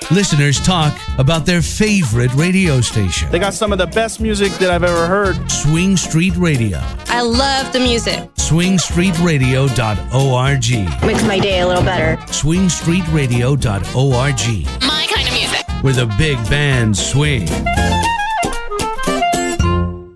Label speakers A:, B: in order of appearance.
A: Listeners talk about their favorite radio station.
B: They got some of the best music that I've ever heard.
A: Swing Street Radio.
C: I love the music.
A: SwingStreetRadio.org.
D: Makes my day a little better.
A: SwingStreetRadio.org.
C: My kind of music.
A: Where the big bands swing.